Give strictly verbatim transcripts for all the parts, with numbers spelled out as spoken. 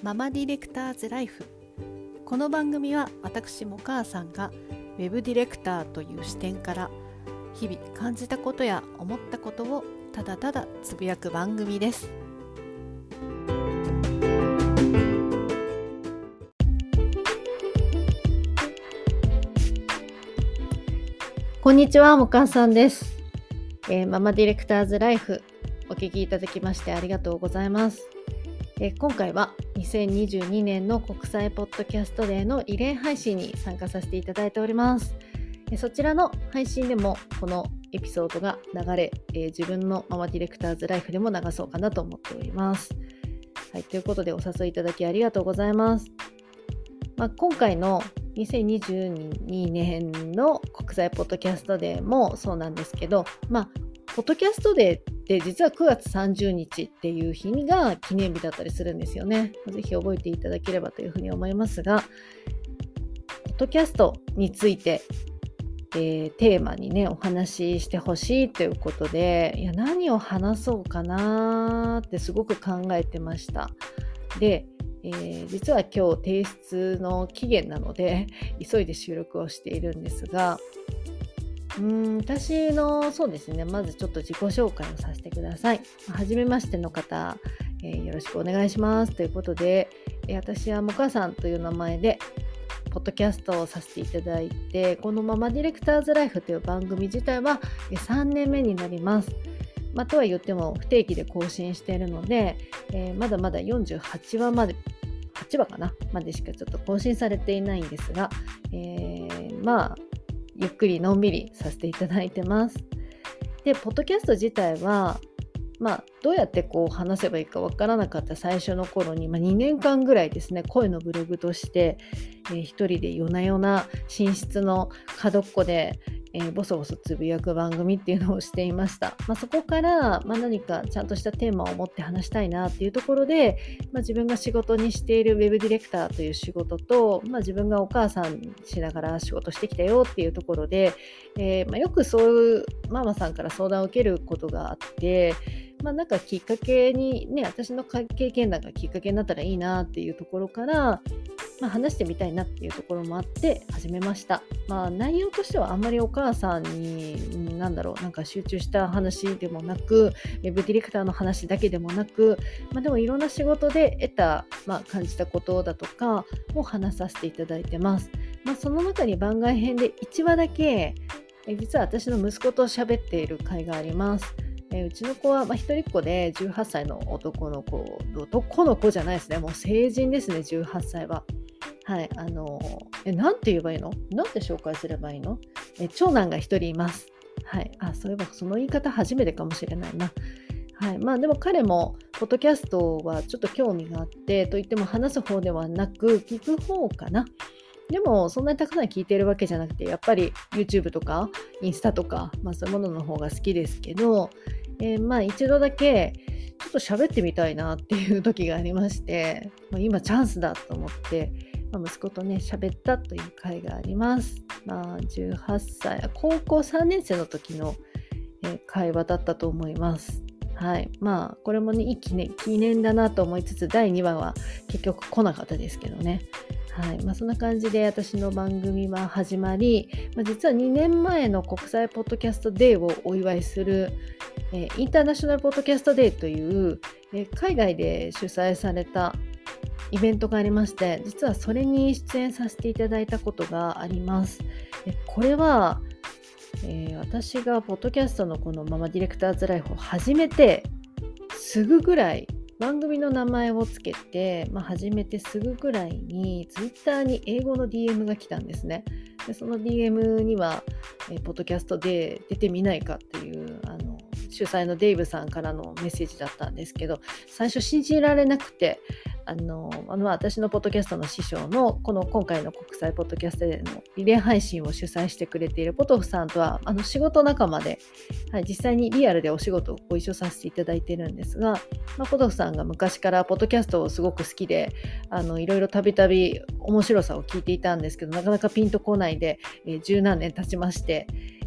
ママディレクターズライフ。この番組は私も母さんがウェブディレクターという視点から日々感じたことや思ったことをただただつぶやく番組です。こんにちは、もかさんです、えー、ママディレクターズライフお聞きいただきましてありがとうございます。えー、今回はにせんにじゅうにねんの国際ポッドキャストデーのリレー配信に参加させていただいております。えー、そちらの配信でもこのエピソードが流れ、えー、自分のママディレクターズライフでも流そうかなと思っております。はい、ということでお誘いいただきありがとうございます。まあ、今回のにせんにじゅうにねんの国際ポッドキャストデーもそうなんですけど、まあ、ポッドキャストデーって実はくがつさんじゅうにちっていう日が記念日だったりするんですよね。ぜひ覚えていただければというふうに思いますが、ポッドキャストについて、えー、テーマにねお話ししてほしいということで、いや何を話そうかなってすごく考えてました。でえー、実は今日提出の期限なので急いで収録をしているんですが、うーん私のそうですねまずちょっと自己紹介をさせてください。はじめましての方、えー、よろしくお願いしますということで、えー、私はもかさんという名前でポッドキャストをさせていただいて、このママディレクターズライフという番組自体はさんねんめになります。まあ、とは言っても不定期で更新しているので、えー、まだまだよんじゅうはちわまではちわかなまでしかちょっと更新されていないんですが、えー、まあゆっくりのんびりさせていただいてます。でポッドキャスト自体はまあどうやってこう話せばいいかわからなかった最初の頃に、まあ、にねんかんぐらいですね声のブログとして、えー、一人で夜な夜な寝室の角っこでえー、ボソボソつぶやく番組っていうのをしていました。まあ、そこから、まあ、何かちゃんとしたテーマを持って話したいなっていうところで、まあ、自分が仕事にしているウェブディレクターという仕事と、まあ、自分がお母さんしながら仕事してきたよっていうところで、えーまあ、よくそういうママさんから相談を受けることがあって、まあ、なんかきっかけにね私の経験談がきっかけになったらいいなっていうところからまあ、話してみたいなっていうところもあって始めました。まあ、内容としてはあんまりお母さんになんだろうなんか集中した話でもなく、ウェブディレクターの話だけでもなく、まあ、でもいろんな仕事で得た、まあ、感じたことだとかを話させていただいてます。まあ、その中に番外編でいちわだけえ実は私の息子と喋っている回があります。えー、うちの子は、まあ、一人っ子でじゅうはっさいの男の子、男の子じゃないですね、もう成人ですね、じゅうはっさいは。はい、あのえなんて言えばいいの？なんて紹介すればいいの？え長男が一人います。はい、あ、そういえばその言い方初めてかもしれないな。はい、まあでも彼もポッドキャストはちょっと興味があって、といっても話す方ではなく聞く方かな。でもそんなにたくさん聞いてるわけじゃなくて、やっぱり YouTube とかインスタとか、まあ、そういうものの方が好きですけど、えー、まあ一度だけちょっと喋ってみたいなっていう時がありまして、まあ、今チャンスだと思って、まあ、息子とね喋ったという回があります。まあ、じゅうはっさい高校さんねん生の時の、えー、会話だったと思います。はい、まあこれもねいい記念、記念だなと思いつつだいにわは結局来なかったですけどね。はいまあ、そんな感じで私の番組は始まり、まあ、実はにねんまえの国際ポッドキャストデーをお祝いする、えー、インターナショナルポッドキャストデーという、えー、海外で主催されたイベントがありまして、実はそれに出演させていただいたことがあります。でこれは、えー、私がポッドキャストのこのママディレクターズライフを始めてすぐぐらい番組の名前をつけて、まあ、始めてすぐぐらいにツイッターに英語の ディーエム が来たんですね。でその ディーエム には、えー、ポッドキャストで出てみないかっていうあの主催のデイブさんからのメッセージだったんですけど、最初信じられなくて、あのあの私のポッドキャストの師匠のこの今回の国際ポッドキャストでのリレー配信を主催してくれているポトフさんとはあの仕事仲間で、はい、実際にリアルでお仕事をご一緒させていただいているんですが、まあ、ポトフさんが昔からポッドキャストをすごく好きで、あのいろいろたびたび面白さを聞いていたんですけど、なかなかピンとこないで、えー、十何年経ちまして、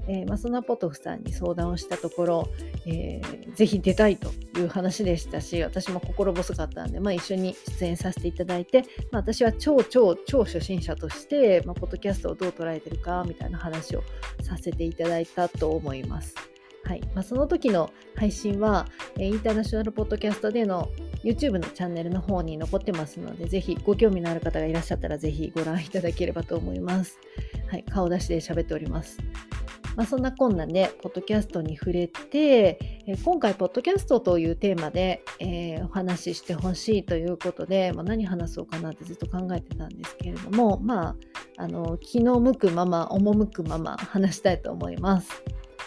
えーまあ、そんなポトフさんに相談をしたところ、えー、ぜひ出たいという話でしたし、私も心細かったんで、まあ、一緒に出演させていただいて、まあ、私は超超超初心者として、まあ、ポッドキャストをどう捉えてるかみたいな話をさせていただいたと思います。はいまあ、その時の配信は、えー、インターナショナルポッドキャストでの YouTube のチャンネルの方に残ってますので、ぜひご興味のある方がいらっしゃったらぜひご覧いただければと思います。はい、顔出しで喋っております。まあ、そんなこんなでポッドキャストに触れて、えー、今回ポッドキャストというテーマで、えー、お話ししてほしいということで、まあ、何話そうかなってずっと考えてたんですけれども、まあ、あの気の向くまま赴くまま話したいと思います。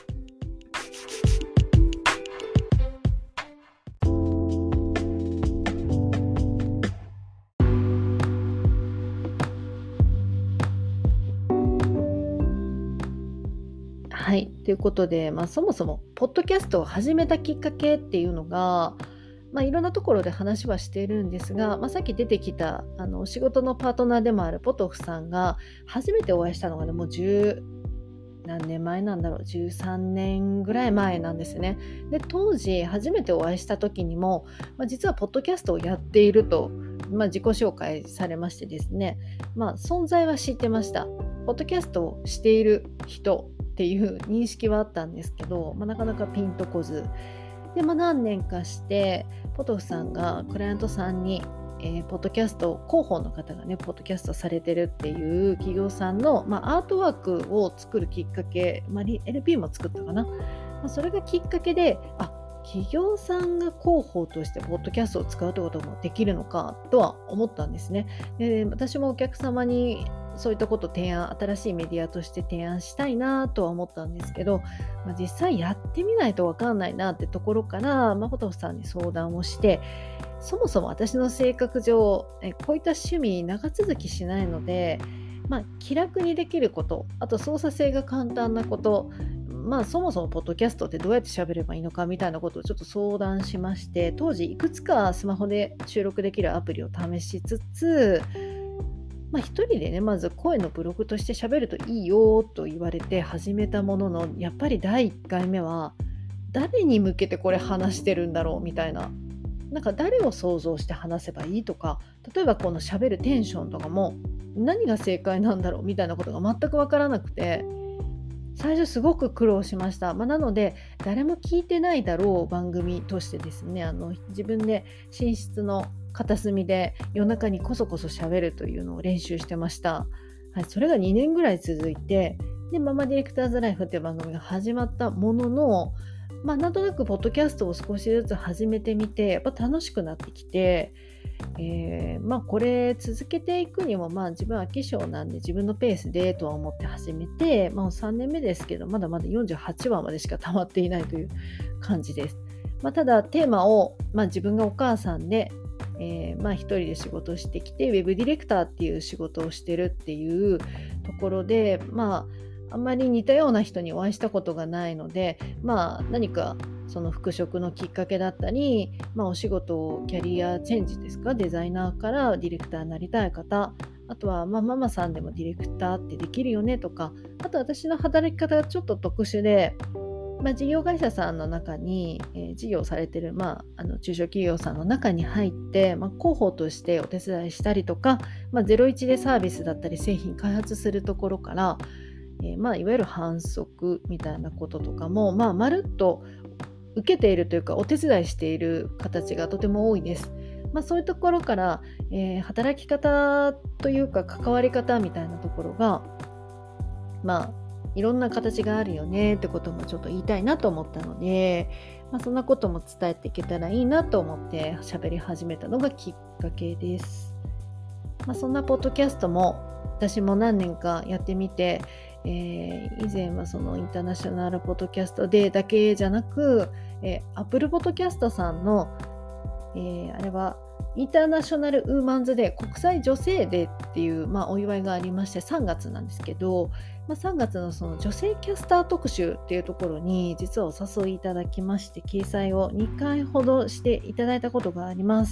はい、ということで、まあ、そもそもポッドキャストを始めたきっかけっていうのが、まあ、いろんなところで話はしているんですが、まあ、さっき出てきたあの仕事のパートナーでもあるポトフさんが初めてお会いしたのがね、もうじゅう何年前なんだろう、じゅうさんねんぐらい前なんですね。で、当時初めてお会いした時にも、まあ、実はポッドキャストをやっていると、まあ、自己紹介されましてですね、まあ、存在は知ってました。ポッドキャストをしている人っていう認識はあったんですけど、まあ、なかなかピンとこずで、まあ、何年かしてポトフさんがクライアントさんに、えー、ポッドキャスト広報の方がねポッドキャストされてるっていう企業さんの、まあ、アートワークを作るきっかけ、まあ、エルピー も作ったかな、まあ、それがきっかけで、あ、企業さんが広報としてポッドキャストを使うってこともできるのかとは思ったんですね。で、私もお客様にそういったことを提案、新しいメディアとして提案したいなとは思ったんですけど、まあ、実際やってみないと分かんないなってところから、まあ、ポトフさんに相談をして、そもそも私の性格上、えこういった趣味長続きしないので、まあ、気楽にできること、あと操作性が簡単なこと、まあ、そもそもポッドキャストってどうやって喋ればいいのかみたいなことをちょっと相談しまして、当時いくつかスマホで収録できるアプリを試しつつ、まあ、一人でねまず声のブログとして喋るといいよと言われて始めたものの、やっぱりだいいっかいめは誰に向けてこれ話してるんだろうみたいな、なんか誰を想像して話せばいいとか、例えばこの喋るテンションとかも何が正解なんだろうみたいなことが全く分からなくて、最初すごく苦労しました。まあ、なので誰も聞いてないだろう番組としてですね、あの自分で寝室の片隅で夜中にこそこそ喋るというのを練習してました。はい、それがにねんぐらい続いて、でママディレクターズライフっていう番組が始まったものの、まあ、なんとなくポッドキャストを少しずつ始めてみて、やっぱ楽しくなってきて、えーまあ、これ続けていくにも、まあ、自分は飽き性なんで自分のペースでとは思って始めて、まあ、さんねんめですけどまだまだよんじゅうはちわまでしか溜まっていないという感じです。まあ、ただテーマを、まあ、自分がお母さんで、えーまあ、一人で仕事をしてきてウェブディレクターっていう仕事をしてるっていうところで、まあ、あんまり似たような人にお会いしたことがないので、まあ、何かその復職のきっかけだったり、まあ、お仕事をキャリアチェンジですか、デザイナーからディレクターになりたい方、あとは、まあ、ママさんでもディレクターってできるよねとか、あと私の働き方がちょっと特殊で、まあ、事業会社さんの中に、えー、事業されてる、まあ、あの中小企業さんの中に入って、まあ、広報としてお手伝いしたりとか、まあ、ゼロイチでサービスだったり製品開発するところから、えーまあ、いわゆる販促みたいなこととかも、まあ、まるっと受けているというかお手伝いしている形がとても多いです。まあ、そういうところから、えー、働き方というか関わり方みたいなところが、まあいろんな形があるよねってこともちょっと言いたいなと思ったので、まあ、そんなことも伝えていけたらいいなと思って喋り始めたのがきっかけです。まあ、そんなポッドキャストも私も何年かやってみて、えー、以前はそのインターナショナルポッドキャストデーだけじゃなく、えー、Apple ポッドキャストさんの、えー、あれはインターナショナルウーマンズデー、国際女性デーっていう、まあ、お祝いがありまして、さんがつなんですけど、まあ、さんがつのその女性キャスター特集っていうところに実はお誘いいただきまして、掲載をにかいほどしていただいたことがあります。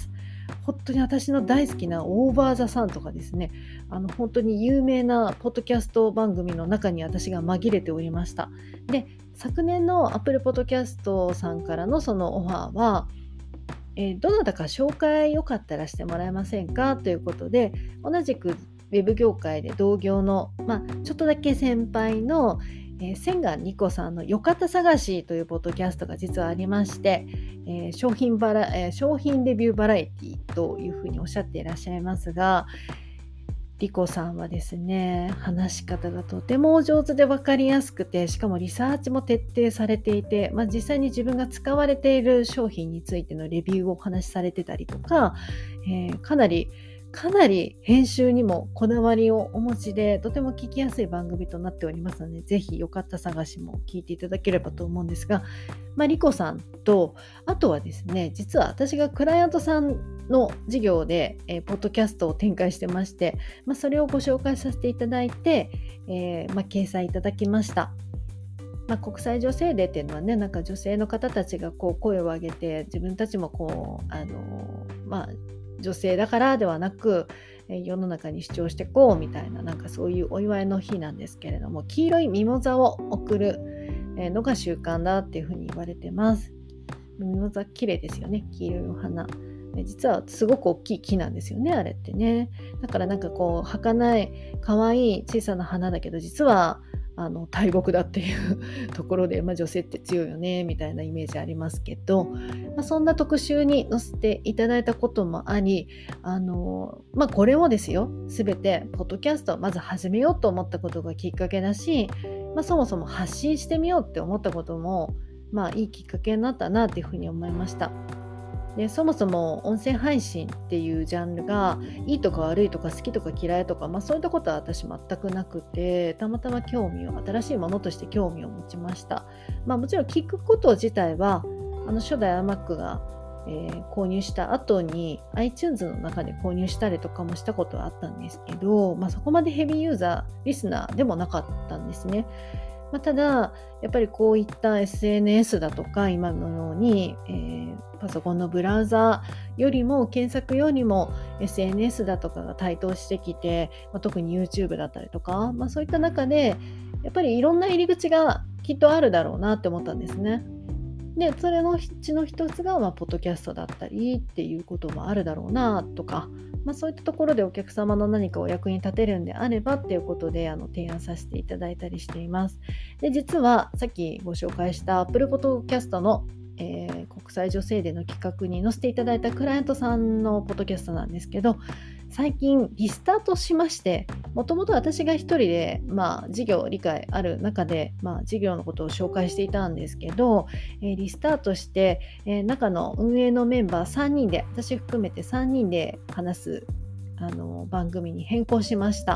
本当に私の大好きなオーバーザさんとかですね、あの本当に有名なポッドキャスト番組の中に私が紛れておりました。で、昨年の Apple Podcast さんからのそのオファーは、えーどなたか紹介よかったらしてもらえませんかということで、同じくウェブ業界で同業の、まあ、ちょっとだけ先輩の、えー、千賀理子さんのよかった探しというポッドキャストが実はありまして、えー商品バラ、えー商品レビューバラエティというふうにおっしゃっていらっしゃいますが、リコさんはですね、話し方がとてもお上手で分かりやすくて、しかもリサーチも徹底されていて、まあ、実際に自分が使われている商品についてのレビューをお話しされてたりとか、えーかなりかなり編集にもこだわりをお持ちで、とても聞きやすい番組となっておりますので、ぜひよかった探しも聞いていただければと思うんですが、まあ、リコさんと、あとはですね、実は私がクライアントさんの事業で、えーポッドキャストを展開してまして、まあ、それをご紹介させていただいて、えーまあ、掲載いただきました。まあ、国際女性デーっていうのはね、なんか女性の方たちがこう声を上げて、自分たちもこう、あのまあ、女性だからではなく、えー世の中に主張していこうみたいな、なんかそういうお祝いの日なんですけれども、黄色いミモザを贈るえーのが習慣だっていうふうに言われてます。ミモザ綺麗ですよね、黄色いお花。え実はすごく大きい木なんですよね、あれってね。だからなんかこう儚い可愛い小さな花だけど、実はあの大木だっていうところで、まあ、女性って強いよねみたいなイメージありますけど、まあ、そんな特集に載せていただいたこともあり、あの、まあ、これもですよ、すべてポッドキャストをまず始めようと思ったことがきっかけだし、まあ、そもそも発信してみようって思ったことも、まあ、いいきっかけになったなっていうふうに思いました。で、そもそも音声配信っていうジャンルがいいとか悪いとか好きとか嫌いとか、まあ、そういったことは私全くなくて、たまたま興味を新しいものとして興味を持ちました。まあ、もちろん聞くこと自体はあの初代 iMac が、えー購入した後に iTunes の中で購入したりとかもしたことはあったんですけど、まあ、そこまでヘビーユーザーリスナーでもなかったんですね。まあ、ただやっぱりこういった エスエヌエス だとか今のように、えーパソコンのブラウザよりも検索よりも エスエヌエス だとかが台頭してきて、まあ、特に YouTube だったりとか、まあ、そういった中でやっぱりいろんな入り口がきっとあるだろうなって思ったんですね。で、それのうちの一つが、まあ、ポッドキャストだったりっていうこともあるだろうなとか、まあ、そういったところでお客様の何かお役に立てるんであればっていうことであの提案させていただいたりしています。で、実はさっきご紹介した Apple Podcast の、えー国際女性デーの企画に載せていただいたクライアントさんのポッドキャストなんですけど、最近リスタートしまして、もともと私が一人で、まあ、事業理解ある中で、まあ、事業のことを紹介していたんですけど、えーリスタートして、えー中の運営のメンバーさんにんで、私含めてさんにんで話すあの番組に変更しました。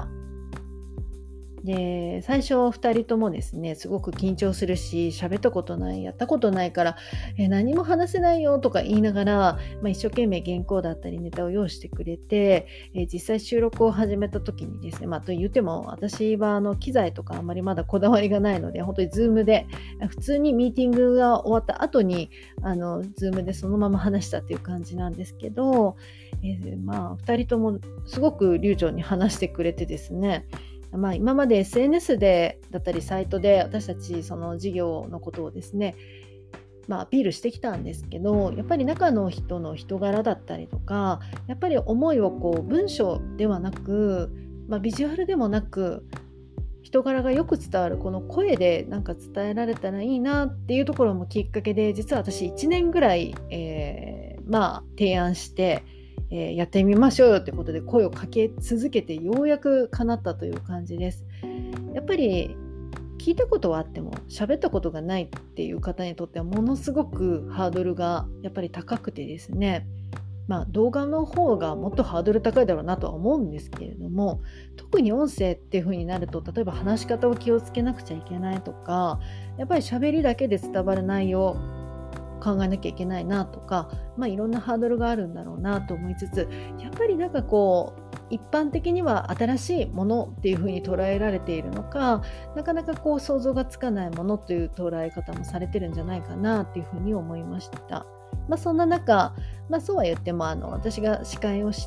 で、最初ふたりともですね、すごく緊張するし、喋ったことない、やったことないから、え何も話せないよとか言いながら、まあ、一生懸命原稿だったりネタを用意してくれて、え実際収録を始めた時にですね、まあ、と言っても私はあの機材とかあんまりまだこだわりがないので、本当にズームで、普通にミーティングが終わった後に、あのズームでそのまま話したっていう感じなんですけど、えーまあ、ふたりともすごく流暢に話してくれてですね、まあ、今まで エスエヌエス でだったりサイトで私たちその事業のことをですね、まあ、アピールしてきたんですけど、やっぱり中の人の人柄だったりとか、やっぱり思いをこう文章ではなく、まあ、ビジュアルでもなく人柄がよく伝わるこの声でなんか伝えられたらいいなっていうところもきっかけで、実は私いちねんぐらい、えーまあ、提案してえーやってみましょうよってことで声をかけ続けてようやく叶ったという感じです。やっぱり聞いたことはあっても喋ったことがないっていう方にとってはものすごくハードルがやっぱり高くてですね、まあ動画の方がもっとハードル高いだろうなとは思うんですけれども、特に音声っていう風になると、例えば話し方を気をつけなくちゃいけないとか、やっぱり喋りだけで伝わる内容考えなきゃいけないなとか、まあ、いろんなハードルがあるんだろうなと思いつつ、やっぱりなんかこ一般的には新しいものっていうふうに捉えられているのか、なかなかこう想像がつかないものという捉え方もされてるんじゃないかなっていうふうに思いました。まあ、そんな中、まあ、そうは言ってもあの私が司会をして、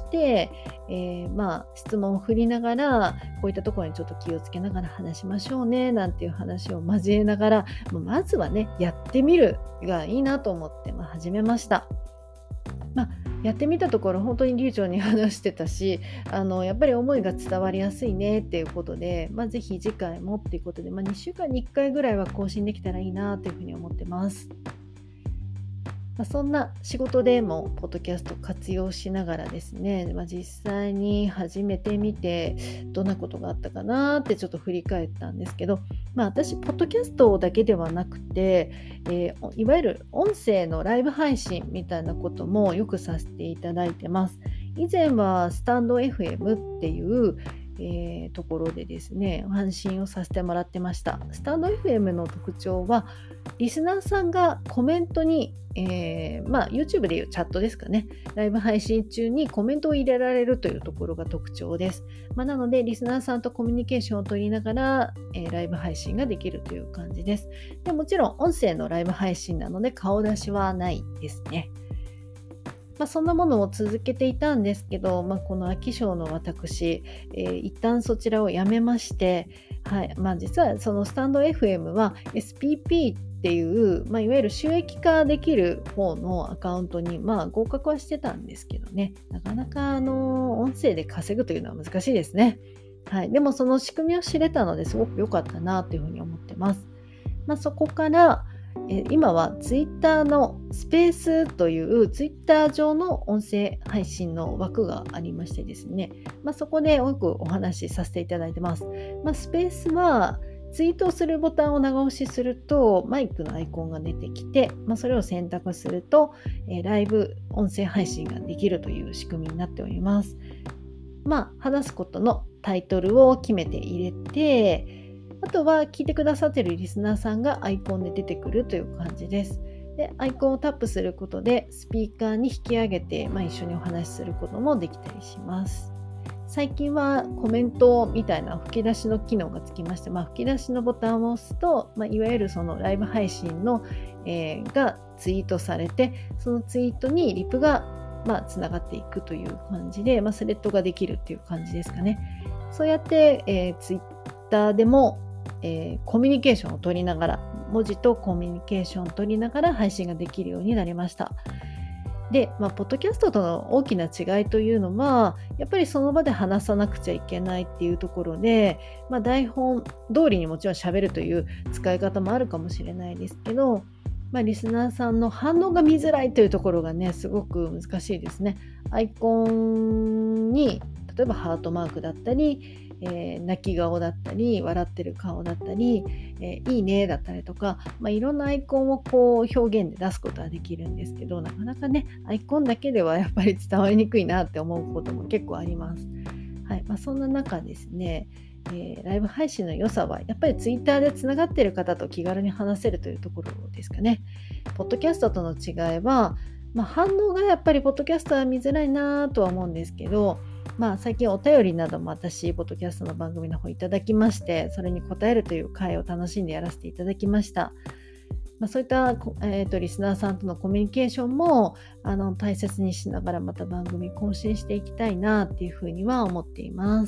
えーまあ質問を振りながら、こういったところにちょっと気をつけながら話しましょうねなんていう話を交えながら、まずはねやってみるがいいなと思って、まあ、始めました。まあ、やってみたところ本当に流暢に話してたし、あのやっぱり思いが伝わりやすいねっていうことで、まあ、ぜひ次回もっていうことで、まあ、にしゅうかんにいっかいぐらいは更新できたらいいなというふうに思ってます。まあ、そんな仕事でもポッドキャスト活用しながらですね、まあ、実際に始めてみてどんなことがあったかなってちょっと振り返ったんですけど、まあ、私ポッドキャストだけではなくて、えー、いわゆる音声のライブ配信みたいなこともよくさせていただいてます。以前はスタンド エフエム っていうえー、ところでですね、配信をさせてもらってました。スタンド エフエム の特徴は、リスナーさんがコメントに、えーまあ、YouTube でいうチャットですかね、ライブ配信中にコメントを入れられるというところが特徴です。まあ、なのでリスナーさんとコミュニケーションを取りながら、えー、ライブ配信ができるという感じです。でもちろん音声のライブ配信なので顔出しはないですね。まあ、そんなものを続けていたんですけど、まあ、この秋賞の私、えー、一旦そちらをやめまして、はいまあ、実はそのスタンド エフエム は エスピーピー っていう、まあ、いわゆる収益化できる方のアカウントに、まあ、合格はしてたんですけどね、なかなかあの音声で稼ぐというのは難しいですね。はい、でもその仕組みを知れたのですごく良かったなというふうに思ってます。まあ、そこからえ今はツイッターのスペースというツイッター上の音声配信の枠がありましてですね、まあ、そこでよくお話しさせていただいてます。まあ、スペースはツイートをするボタンを長押しするとマイクのアイコンが出てきて、まあ、それを選択すると、えー、ライブ音声配信ができるという仕組みになっております。まあ、話すことのタイトルを決めて入れて、あとは聞いてくださっているリスナーさんがアイコンで出てくるという感じです。で、アイコンをタップすることでスピーカーに引き上げて、まあ、一緒にお話しすることもできたりします。最近はコメントみたいな吹き出しの機能がつきまして、まあ、吹き出しのボタンを押すと、まあ、いわゆるそのライブ配信の、えー、がツイートされて、そのツイートにリプがまあつながっていくという感じで、まあ、スレッドができるっていう感じですかね。そうやって、えー、ツイッターでもえー、コミュニケーションを取りながら、文字とコミュニケーションを取りながら配信ができるようになりました。で、まあ、ポッドキャストとの大きな違いというのは、やっぱりその場で話さなくちゃいけないっていうところで、まあ、台本通りにもちろん喋るという使い方もあるかもしれないですけど、まあ、リスナーさんの反応が見づらいというところがね、すごく難しいですね。アイコンに例えばハートマークだったり、えー、泣き顔だったり笑ってる顔だったり、えー、いいねだったりとか、まあ、いろんなアイコンをこう表現で出すことはできるんですけど、なかなかねアイコンだけではやっぱり伝わりにくいなって思うことも結構あります。はいまあ、そんな中ですね、えー、ライブ配信の良さはやっぱりツイッターでつながっている方と気軽に話せるというところですかね。ポッドキャストとの違いは、まあ、反応がやっぱりポッドキャストは見づらいなとは思うんですけど、まあ、最近お便りなども私ポッドキャストの番組の方いただきまして、それに答えるという回を楽しんでやらせていただきました。まあ、そういった、えーと、リスナーさんとのコミュニケーションもあの大切にしながらまた番組更新していきたいなっていうふうには思っています。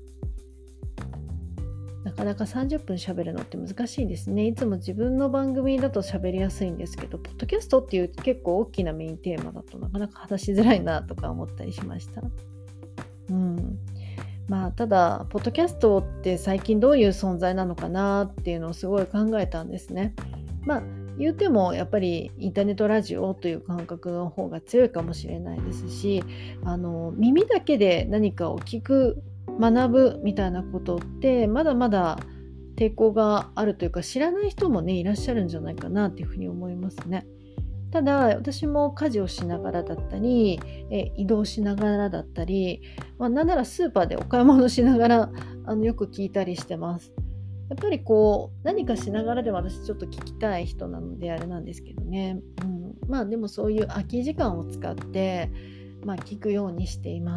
なかなかさんじゅっぷん喋るのって難しいですね。いつも自分の番組だと喋りやすいんですけど、ポッドキャストっていう結構大きなメインテーマだとなかなか話しづらいなとか思ったりしました。うんまあ、ただポッドキャストって最近どういう存在なのかなっていうのをすごい考えたんですね。まあ言うてもやっぱりインターネットラジオという感覚の方が強いかもしれないですし、あの耳だけで何かを聞く学ぶみたいなことってまだまだ抵抗があるというか、知らない人もねいらっしゃるんじゃないかなっていうふうに思いますね。ただ私も家事をしながらだったり、え移動しながらだったり、まあ、なんならスーパーでお買い物しながらあのよく聞いたりしてます。やっぱりこう何かしながらでも私ちょっと聞きたい人なのであれなんですけどね、うん、まあでもそういう空き時間を使って、まあ、聞くようにしています。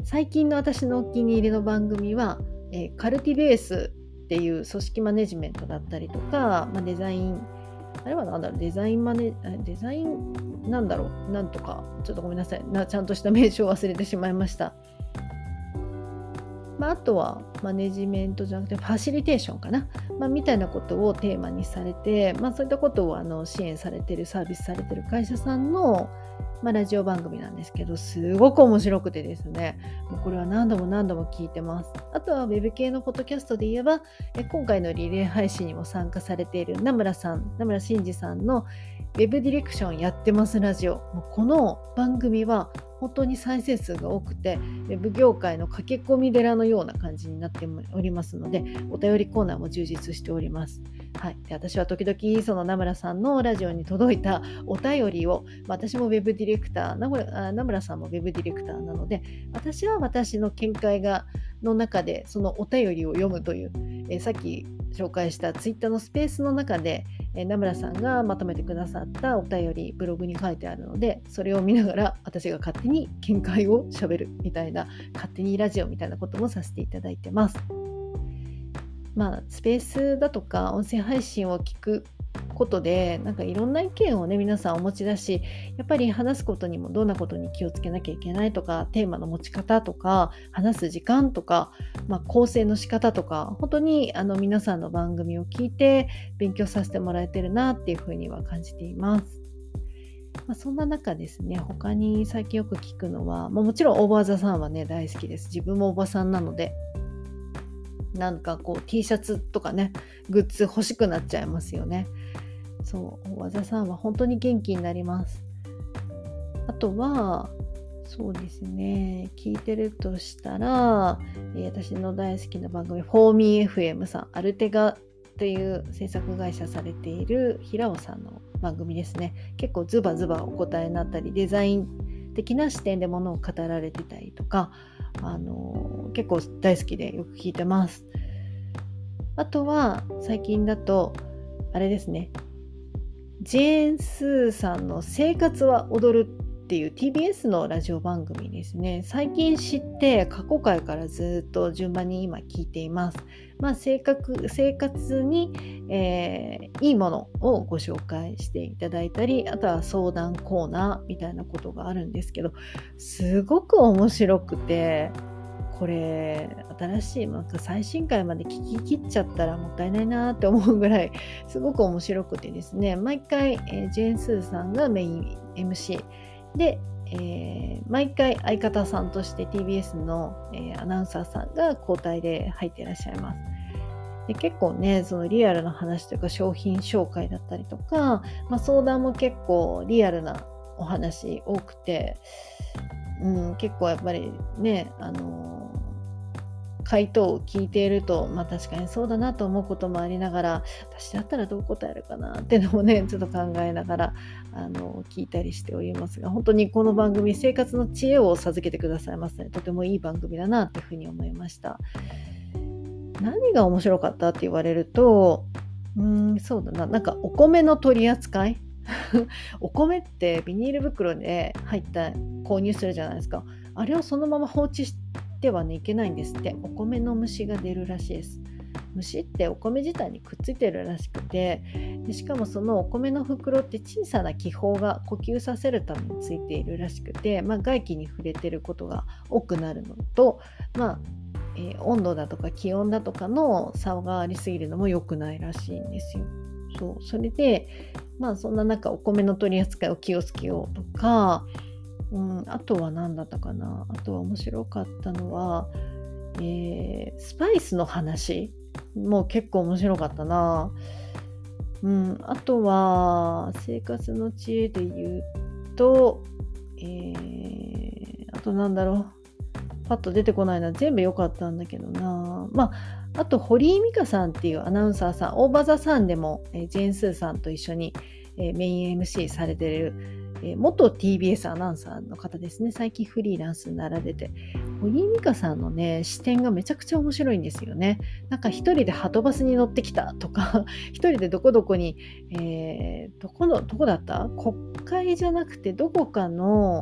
最近の私のお気に入りの番組は、えーカルティベースっていう組織マネジメントだったりとか、まあ、デザインあれはなんだろうデザインマネデザインなんだろうなんとかちょっとごめんなさいなちゃんとした名称を忘れてしまいました。まあ、あとはマネジメントじゃなくてファシリテーションかな、まあ、みたいなことをテーマにされて、まあ、そういったことをあの支援されてるサービスされてる会社さんの、まあ、ラジオ番組なんですけど、すごく面白くてですね、もうこれは何度も何度も聞いてます。あとはウェブ系のポッドキャストで言えば、え今回のリレー配信にも参加されている名村さん名村真司さんのウェブディレクションやってますラジオ、もうこの番組は本当に再生数が多くて、ウェブ業界の駆け込み寺のような感じになっておりますので、お便りコーナーも充実しております。はい、で私は時々その名村さんのラジオに届いたお便りを、私もウェブディレクター、名村、名村さんもウェブディレクターなので、私は私の見解がの中でそのお便りを読むという、えー、さっき紹介したツイッターのスペースの中で、えー、名村さんがまとめてくださったお便りブログに書いてあるので、それを見ながら私が勝手に見解をしゃべるみたいな、勝手にラジオみたいなこともさせていただいてます。まあスペースだとか音声配信を聞くことで、なんかいろんな意見をね皆さんお持ちだし、やっぱり話すことにもどんなことに気をつけなきゃいけないとか、テーマの持ち方とか話す時間とか、まあ、構成の仕方とか、本当にあの皆さんの番組を聞いて勉強させてもらえてるなっていうふうには感じています。まあ、そんな中ですね、他に最近よく聞くのは、まあ、もちろんオーバーザさんはね大好きです。自分もおばさんなので、なんかこう T シャツとかねグッズ欲しくなっちゃいますよね。そう和田さんは本当に元気になります。あとはそうですね、聞いてるとしたら、えー私の大好きな番組 フォーミーエフエム さん、アルテガという制作会社されている平尾さんの番組ですね。結構ズバズバお答えになったり、デザイン的な視点でものを語られてたりとか、あのー結構大好きでよく聞いてます。あとは最近だとあれですね、ジェーン・スーさんの生活は踊るっていう ティービーエス のラジオ番組ですね。最近知って過去回からずっと順番に今聞いています。まあ、生活、生活に、えーいいものをご紹介していただいたり、あとは相談コーナーみたいなことがあるんですけど、すごく面白くて、これ新しいなんか最新回まで聞き切っちゃったらもったいないなって思うぐらいすごく面白くてですね、毎回、えージェーン・スーさんがメイン エムシー で、えー毎回相方さんとして ティービーエス の、えーアナウンサーさんが交代で入っていらっしゃいます。で結構ね、そのリアルな話というか商品紹介だったりとか、まあ、相談も結構リアルなお話多くて、うん、結構やっぱりね、あのー回答を聞いていると、まあ確かにそうだなと思うこともありながら、私だったらどう答えるかなっていうのもね、ちょっと考えながら、あの聞いたりしておりますが、本当にこの番組、生活の知恵を授けてくださいますね。とてもいい番組だなというふうに思いました。何が面白かったって言われると、うーん、そうだな、なんかお米の取り扱いお米ってビニール袋で入った購入するじゃないですか。あれをそのまま放置してはねいけないんですって。お米の虫が出るらしいです。虫ってお米自体にくっついてるらしくて、でしかもそのお米の袋って小さな気泡が呼吸させるためについているらしくて、まあ、外気に触れてることが多くなるのと、まあえー温度だとか気温だとかの差がありすぎるのも良くないらしいんですよ。そう、それでまあそんな中お米の取り扱いを気をつけようとか、うん、あとは何だったかな、あとは面白かったのは、えースパイスの話もう結構面白かったな。うん、あとは生活の知恵で言うと、えーあとなんだろう、パッと出てこないな。全部良かったんだけどな。まあ、あと堀井美香さんっていうアナウンサーさん、オーバーザさんでも、えージェーン・スーさんと一緒に、えーメイン エムシー されている、えー元 ティービーエス アナウンサーの方ですね。最近フリーランスになられて、堀井美香さんのね視点がめちゃくちゃ面白いんですよね。なんか一人でハトバスに乗ってきたとか一人でどこどこに、えーどこのどこだった国会じゃなくてどこかの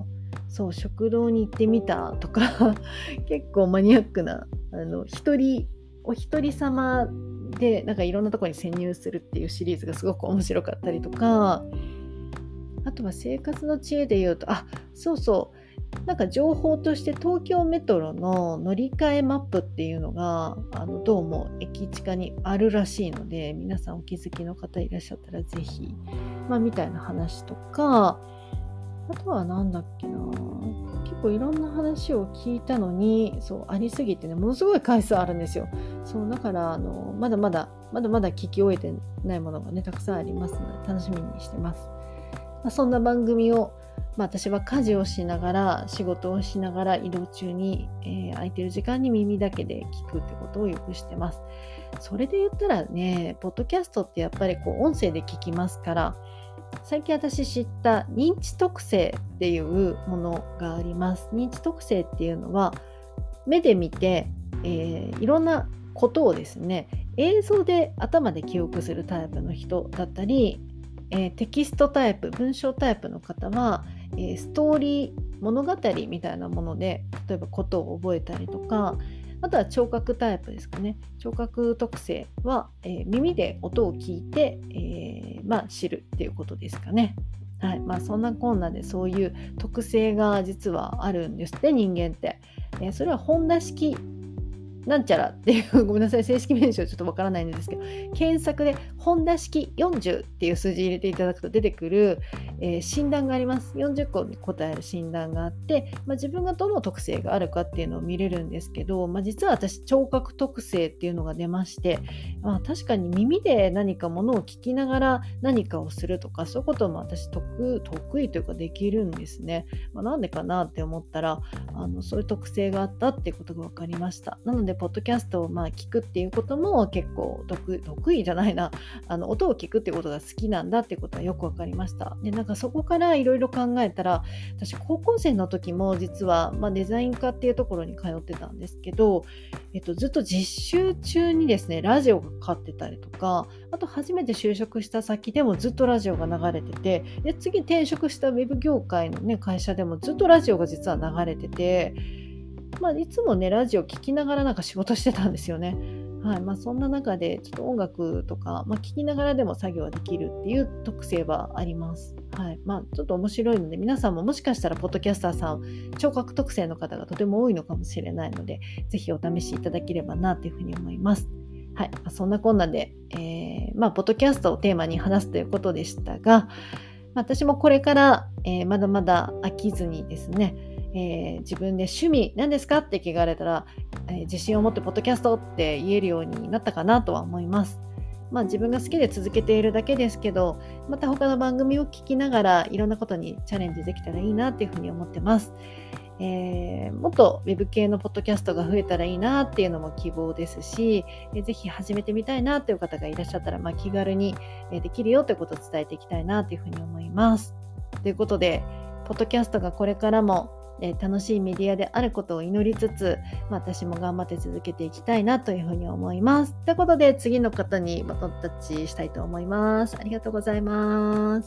そう食堂に行ってみたとか結構マニアックなあの一人お一人様でなんかいろんなところに潜入するっていうシリーズがすごく面白かったりとか、あとは生活の知恵で言うと、あ、そうそうなんか情報として東京メトロの乗り換えマップっていうのがあのどうも駅近にあるらしいので、皆さんお気づきの方いらっしゃったらぜひ、まあ、みたいな話とか、あとはなんだっけな、結構いろんな話を聞いたのにそうありすぎてね、ものすごい回数あるんですよ。そうだからあのまだまだまだまだ聞き終えてないものがねたくさんありますので楽しみにしてます。まあ、そんな番組を、まあ、私は家事をしながら仕事をしながら移動中に、えー、空いてる時間に耳だけで聞くってことをよくしてます。それで言ったらね、ポッドキャストってやっぱりこう音声で聞きますから、最近私知った認知特性っていうものがあります。認知特性っていうのは目で見て、えー、いろんなことをですね映像で頭で記憶するタイプの人だったり、えー、テキストタイプ文章タイプの方は、えー、ストーリー物語みたいなもので例えばことを覚えたりとか、あとは聴覚タイプですかね。聴覚特性は、えー、耳で音を聞いて、えーまあ、知るっていうことですかね。はい、まあそんなこんなでそういう特性が実はあるんですって人間って。えー、それは本田式なんちゃらっていうごめんなさい正式名称ちょっとわからないんですけど、検索で本田式よんじゅうっていう数字入れていただくと出てくる、えー、診断があります。よんじゅっこに答える診断があって、まあ、自分がどの特性があるかっていうのを見れるんですけど、まあ、実は私聴覚特性っていうのが出まして、まあ、確かに耳で何かものを聞きながら何かをするとかそういうことも私 得, 得意というかできるんですね。まあ、なんでかなって思ったらあのそういう特性があったっていうことが分かりました。なのでポッドキャストをまあ聞くっていうことも結構 得, 得意じゃないなあの音を聞くっていうことが好きなんだっていうことはよく分かりました。でなんかそこからいろいろ考えたら、私高校生の時も実は、まあ、デザイン科っていうところに通ってたんですけど、えっと、ずっと実習中にですねラジオがかかってたりとか、あと初めて就職した先でもずっとラジオが流れてて、で次転職したウェブ業界の、ね、会社でもずっとラジオが実は流れてて、まあ、いつもねラジオ聞きながらなんか仕事してたんですよね。はいまあ、そんな中でちょっと音楽とか、まあ、聞きながらでも作業はできるっていう特性はあります。はいまあ、ちょっと面白いので皆さんももしかしたらポッドキャスターさん聴覚特性の方がとても多いのかもしれないので、ぜひお試しいただければなというふうに思います。はいまあ、そんなこんなで、えーまあ、ポッドキャストをテーマに話すということでしたが、私もこれから、えー、まだまだ飽きずにですね、えー、自分で趣味何ですかって聞かれたら、えー、自信を持ってポッドキャストって言えるようになったかなとは思います。まあ自分が好きで続けているだけですけど、また他の番組を聞きながらいろんなことにチャレンジできたらいいなっていうふうに思ってます。えー、もっとウェブ系のポッドキャストが増えたらいいなっていうのも希望ですし、えー、ぜひ始めてみたいなっていう方がいらっしゃったら、まあ、気軽にできるよということを伝えていきたいなというふうに思います。ということで、ポッドキャストがこれからも楽しいメディアであることを祈りつつ、まあ、私も頑張って続けていきたいなというふうに思います。ということで次の方にバトンタッチしたいと思います。ありがとうございます。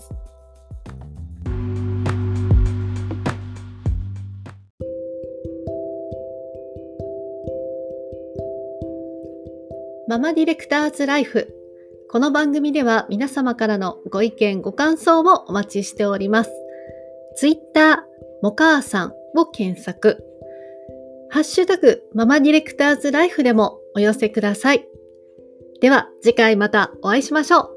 ママディレクターズライフ。この番組では皆様からのご意見ご感想をお待ちしております。ツイッターもかあさんを検索。ハッシュタグママディレクターズライフでもお寄せください。では次回またお会いしましょう。